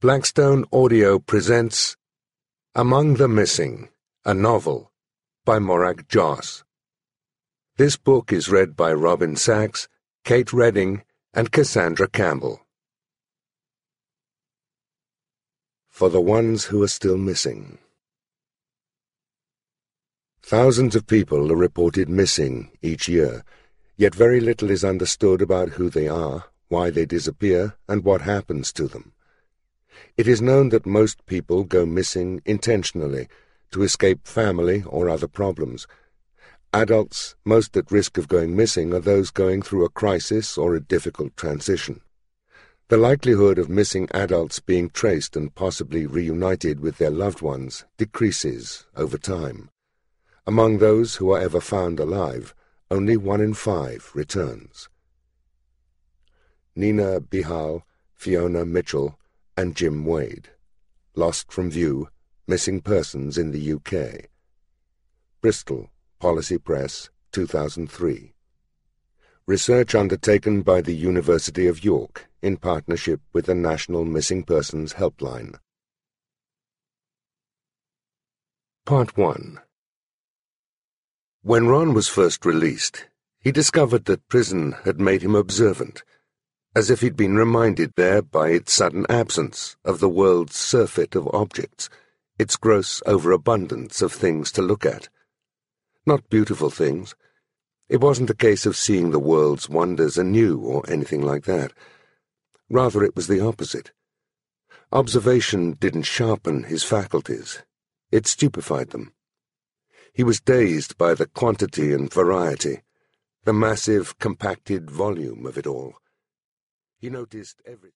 Blackstone Audio presents Among the Missing, a novel by Morag Joss. This book is read by Robin Sachs, Kate Redding, and Cassandra Campbell. For the ones who are still missing. Thousands of people are reported missing each year, yet very little is understood about who they are, why they disappear, and what happens to them. It is known that most people go missing intentionally to escape family or other problems. Adults most at risk of going missing are those going through a crisis or a difficult transition. The likelihood of missing adults being traced and possibly reunited with their loved ones decreases over time. Among those who are ever found alive, only 1 in 5 returns. Nina Bihal, Fiona Mitchell, and Jim Wade. Lost from view, missing persons in the UK. Bristol, Policy Press, 2003. Research undertaken by the University of York in partnership with the National Missing Persons Helpline. Part 1. When Ron was first released, he discovered that prison had made him observant, as if he'd been reminded there by its sudden absence of the world's surfeit of objects, its gross overabundance of things to look at. Not beautiful things. It wasn't a case of seeing the world's wonders anew or anything like that. Rather, it was the opposite. Observation didn't sharpen his faculties. It stupefied them. He was dazed by the quantity and variety, the massive, compacted volume of it all. He noticed everything.